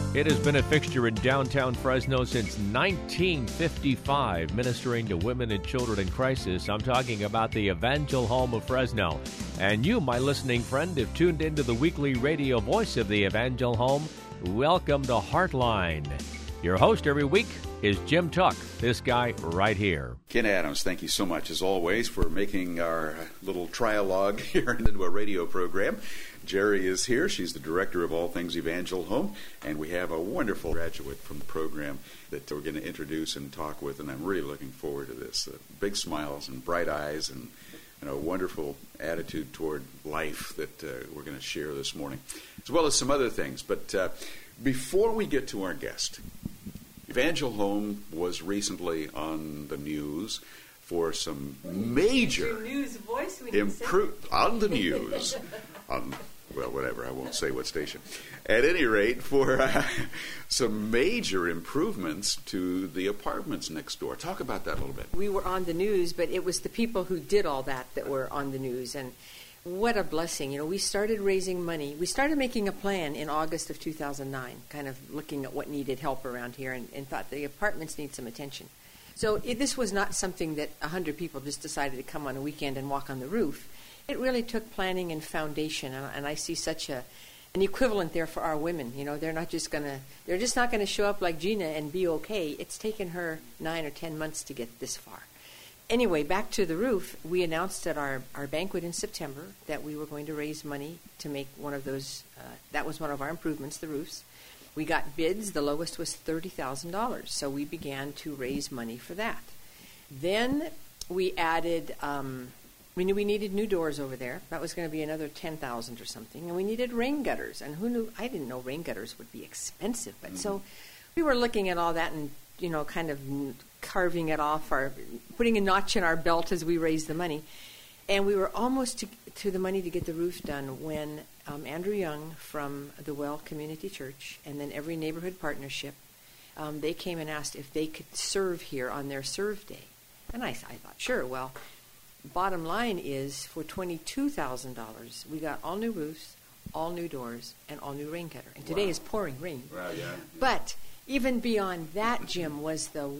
It has been a fixture in downtown Fresno since 1955, ministering to women and children in crisis. I'm talking about the Evangel Home of Fresno. And you, my listening friend, have tuned into the weekly radio voice of the Evangel Home. Welcome to Heartline. Your host every week is Jim Tuck, this guy right here. Ken Adams, thank you so much, as always, for making our little trialogue here into a radio program. Jerry is here. She's the director of all things Evangel Home, and we have a wonderful graduate from the program that we're going to introduce and talk with, and I'm really looking forward to this. Big smiles and bright eyes and a wonderful attitude toward life that we're going to share this morning, as well as some other things. But before we get to our guest, Evangel Home was recently on the news for some major on the news. Well, whatever, I won't say what station. At any rate, for some major improvements to the apartments next door. Talk about that a little bit. We were on the news, but it was the people who did all that were on the news. And what a blessing. You know, we started raising money. We started making a plan in August of 2009, kind of looking at what needed help around here and thought the apartments need some attention. So this was not something that 100 people just decided to come on a weekend and walk on the roof. It really took planning and foundation, and I see such an equivalent there for our women. You know, they're just not going to show up like Gina and be okay. It's taken her 9 or 10 months to get this far. Anyway, back to the roof, we announced at our banquet in September that we were going to raise money to make one of those, that was one of our improvements, the roofs. We got bids, the lowest was $30,000, so we began to raise money for that. Then we added, we knew we needed new doors over there. That was going to be another $10,000 or something, and we needed rain gutters, and who knew, I didn't know rain gutters would be expensive, but so we were looking at all that and, you know, kind of carving it off, or putting a notch in our belt as we raised the money. And we were almost to the money to get the roof done when Andrew Young from the Well Community Church and then Every Neighborhood Partnership, they came and asked if they could serve here on their serve day. And I thought, sure. Well, bottom line is for $22,000, we got all new roofs, all new doors, and all new rain gutter. And today is pouring rain. Wow, yeah. But even beyond that, Jim, was the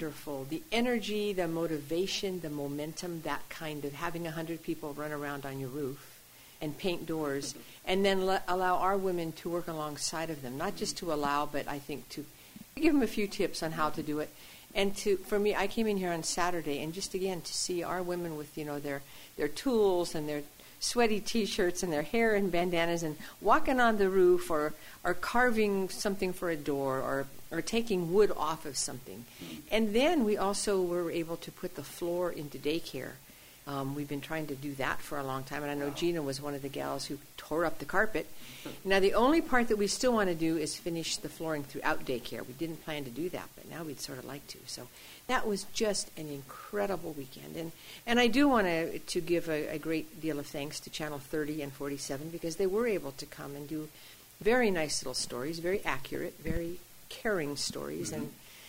energy, the motivation, the momentum, that kind of having 100 people run around on your roof and paint doors, and then allow our women to work alongside of them. Not just to allow, but I think to give them a few tips on how to do it. And for me, I came in here on Saturday, and just again to see our women with, you know, their tools and their sweaty T-shirts and their hair and bandanas and walking on the roof or carving something for a door or taking wood off of something. And then we also were able to put the floor into daycare. We've been trying to do that for a long time, and I know Gina was one of the gals who tore up the carpet. Now, the only part that we still want to do is finish the flooring throughout daycare. We didn't plan to do that, but now we'd sort of like to. So that was just an incredible weekend. And I do want to give a great deal of thanks to Channel 30 and 47 because they were able to come and do very nice little stories, very accurate, very caring stories, and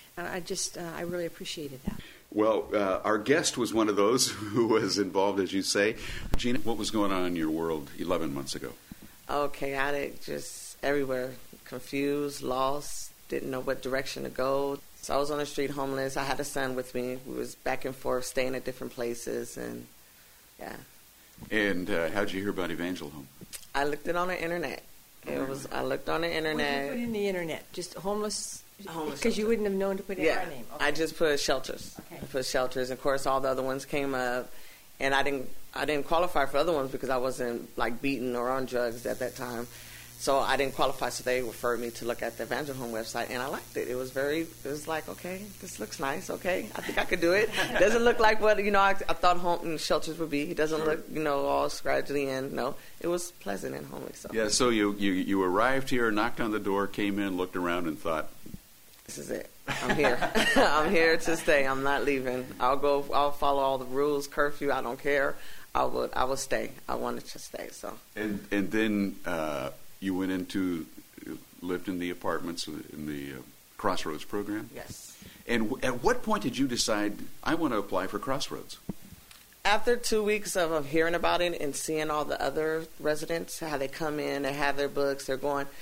I really appreciated that. Well, our guest was one of those who was involved, as you say. Gina, what was going on in your world 11 months ago? Oh, chaotic, just everywhere, confused, lost, didn't know what direction to go. So I was on the street homeless. I had a son with me. We was back and forth, staying at different places, and yeah. And how'd you hear about Evangel Home? I looked it on the internet. I looked on the internet. What did you put in the internet? Just homeless? Because you wouldn't have known to put in our name. Okay. I just put shelters. Okay. I put shelters. Of course, all the other ones came up, and I didn't qualify for other ones because I wasn't like beaten or on drugs at that time. So I didn't qualify. So they referred me to look at the Evangel Home website, and I liked it. It was like, okay, this looks nice. Okay, I think I could do it. It doesn't look like what I thought home and shelters would be. It doesn't look all scratchy and no. It was pleasant and homely. So yeah. So you arrived here, knocked on the door, came in, looked around, and thought, this is it. I'm here. I'm here to stay. I'm not leaving. I'll follow all the rules, curfew. I don't care. I will stay. I wanted to stay. So. And then you went lived in the apartments in the Crossroads program? Yes. And at what point did you decide, I want to apply for Crossroads? After 2 weeks of hearing about it and seeing all the other residents, how they come in, they have their books, they're going,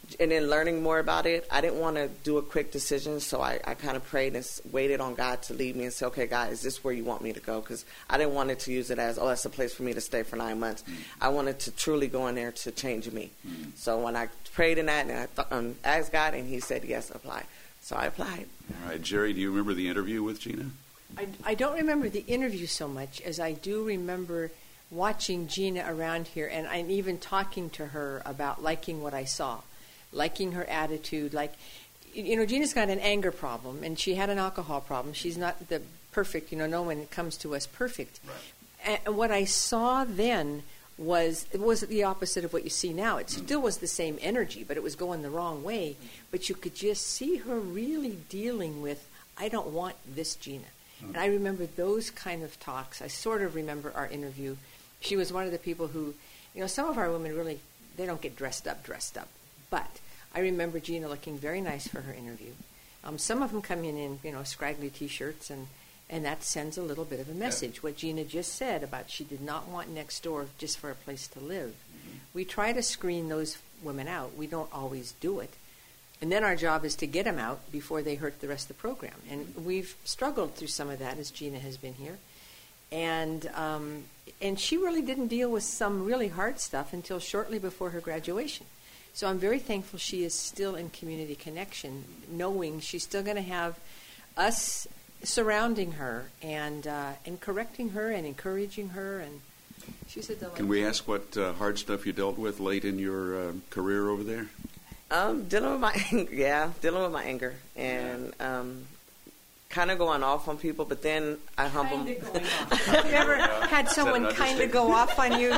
And then learning more about it, I didn't want to do a quick decision, so I kind of prayed and waited on God to lead me and say, okay, God, is this where you want me to go? Because I didn't want it to use it as, oh, that's a place for me to stay for 9 months. I wanted to truly go in there to change me. So when I prayed in that, and I asked God, and he said, yes, apply. So I applied. All right, Jerry, do you remember the interview with Gina? I don't remember the interview so much as I do remember watching Gina around here, and I'm even talking to her about liking what I saw. Liking her attitude, Gina's got an anger problem, and she had an alcohol problem. She's not the perfect, no one comes to us perfect. Right. And what I saw then it was the opposite of what you see now. It still was the same energy, but it was going the wrong way. But you could just see her really dealing with, I don't want this Gina. And I remember those kind of talks. I sort of remember our interview. She was one of the people who, some of our women really, they don't get dressed up. But I remember Gina looking very nice for her interview. Some of them come in scraggly T-shirts, and that sends a little bit of a message. Yeah. What Gina just said about she did not want next door just for a place to live. Mm-hmm. We try to screen those women out. We don't always do it. And then our job is to get them out before they hurt the rest of the program. And we've struggled through some of that as Gina has been here. And she really didn't deal with some really hard stuff until shortly before her graduation. So I'm very thankful she is still in Community Connection, knowing she's still going to have us surrounding her and correcting her and encouraging her. And she's a delight. Can we ask what hard stuff you dealt with late in your career over there? Dealing with my anger and kind of going off on people, but then I humble. Have you ever had someone kind of go off on you?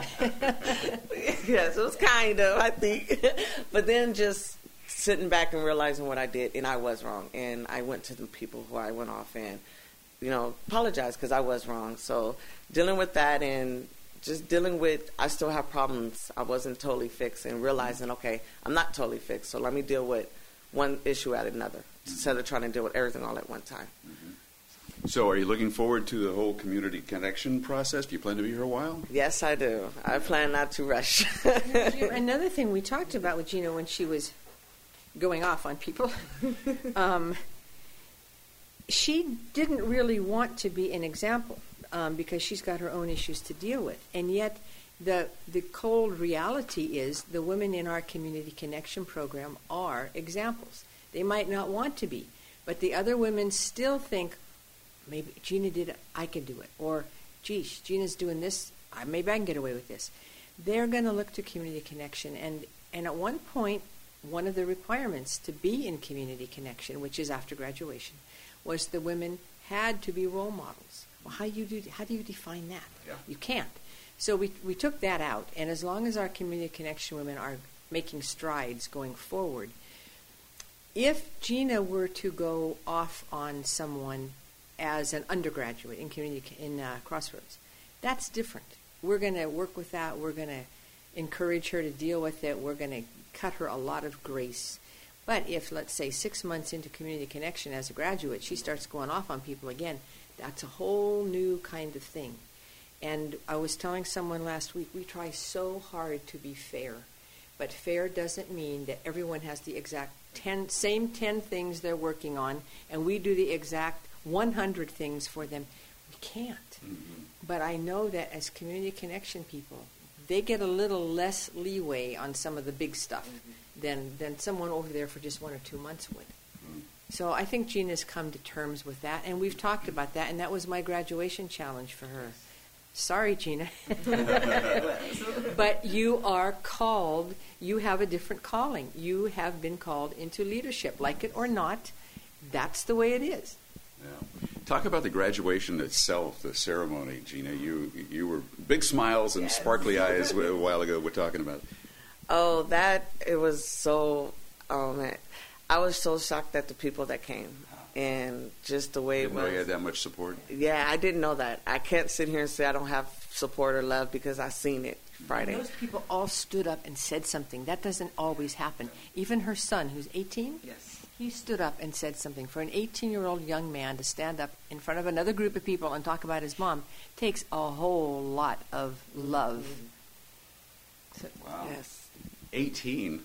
Yes, it was kind of, I think. But then just sitting back and realizing what I did, and I was wrong. And I went to the people who I went off and, apologized because I was wrong. So dealing with that and just dealing with, I still have problems. I wasn't totally fixed, and realizing, okay, I'm not totally fixed, so let me deal with one issue at another instead of trying to deal with everything all at one time. Mm-hmm. So are you looking forward to the whole Community Connection process? Do you plan to be here a while? Yes, I do. I plan not to rush. Another thing we talked about with Gina when she was going off on people, she didn't really want to be an example. Because she's got her own issues to deal with. And yet the cold reality is the women in our Community Connection program are examples. They might not want to be, but the other women still think, maybe Gina did it, I can do it. Or, geez, Gina's doing this, maybe I can get away with this. They're going to look to Community Connection. And at one point, one of the requirements to be in Community Connection, which is after graduation, was the women had to be role models. Well, how do you define that? Yeah. You can't. So we took that out, and as long as our Community Connection women are making strides going forward, if Gina were to go off on someone as an undergraduate in Crossroads, that's different. We're going to work with that. We're going to encourage her to deal with it. We're going to cut her a lot of grace. But if, let's say, 6 months into Community Connection as a graduate, she starts going off on people again, that's a whole new kind of thing. And I was telling someone last week, we try so hard to be fair. But fair doesn't mean that everyone has the exact same 10 things they're working on, and we do the exact 100 things for them. We can't. Mm-hmm. But I know that as Community Connection people, they get a little less leeway on some of the big stuff than someone over there for just 1 or 2 months would. So I think Gina's come to terms with that, and we've talked about that, and that was my graduation challenge for her. Sorry, Gina. But you are called, you have a different calling. You have been called into leadership. Like it or not, that's the way it is. Yeah. Talk about the graduation itself, the ceremony, Gina. You were big smiles and sparkly eyes a while ago we're talking about. Oh, it was so, man. I was so shocked at the people that came and just the way it was. Didn't know you had that much support? Yeah, I didn't know that. I can't sit here and say I don't have support or love because I seen it Friday. And those people all stood up and said something. That doesn't always happen. Even her son, who's 18, yes, he stood up and said something. For an 18-year-old young man to stand up in front of another group of people and talk about his mom takes a whole lot of love. Wow. Yes. 18? Yes.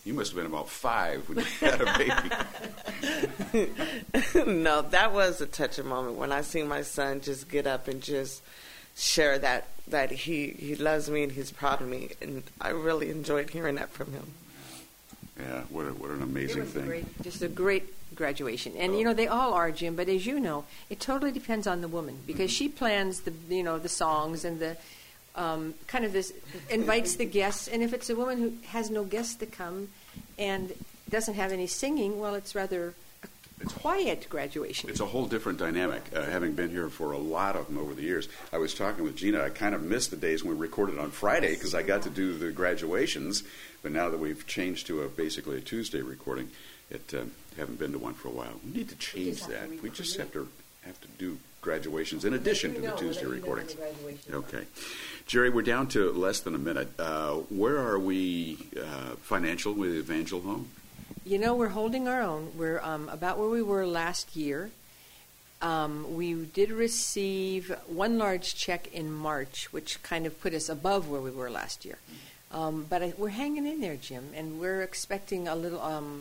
You must have been about 5 when you had a baby. No, that was a touching moment when I seen my son just get up and just share that he loves me and he's proud of me, and I really enjoyed hearing that from him. Yeah, what an amazing thing. Just a great graduation. And, they all are, Jim, but as you know, it totally depends on the woman, because she plans the songs and the kind of this, invites the guests. And if it's a woman who has no guests to come and doesn't have any singing, well, it's rather a quiet graduation. It's a whole different dynamic, having been here for a lot of them over the years. I was talking with Gina. I kind of missed the days when we recorded on Friday because I got to do the graduations. But now that we've changed to basically a Tuesday recording, haven't been to one for a while. We need to change that. We just have to do graduations in addition to the Tuesday recordings. Okay. Jerry, we're down to less than a minute. Where are we financial with Evangel Home? We're holding our own. We're about where we were last year. We did receive one large check in March, which kind of put us above where we were last year. But we're hanging in there, Jim, and we're expecting a little,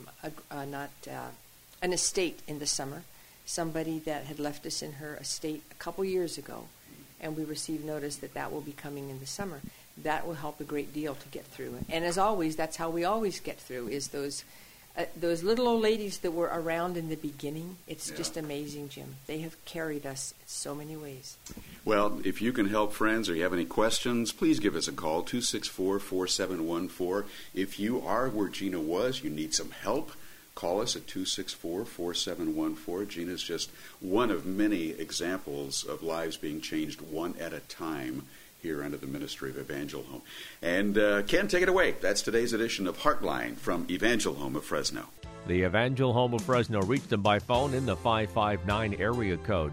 an estate in the summer. Somebody that had left us in her estate a couple years ago, and we received notice that will be coming in the summer. That will help a great deal to get through. And as always, that's how we always get through, is those little old ladies that were around in the beginning. It's just amazing, Jim. They have carried us in so many ways. Well, if you can help friends or you have any questions, please give us a call, 264-4714. If you are where Gina was, you need some help, call us at 264-4714. Gina's just one of many examples of lives being changed one at a time here under the ministry of Evangel Home. And Ken, take it away. That's today's edition of Heartline from Evangel Home of Fresno. The Evangel Home of Fresno. Reach them by phone in the 559 area code,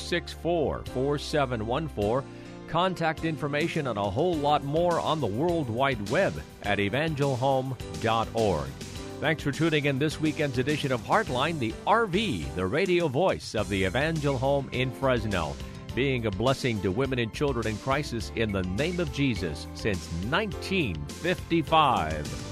264-4714. Contact information and a whole lot more on the World Wide Web at evangelhome.org. Thanks for tuning in this weekend's edition of Heartline, the RV, the radio voice of the Evangel Home in Fresno, being a blessing to women and children in crisis in the name of Jesus since 1955.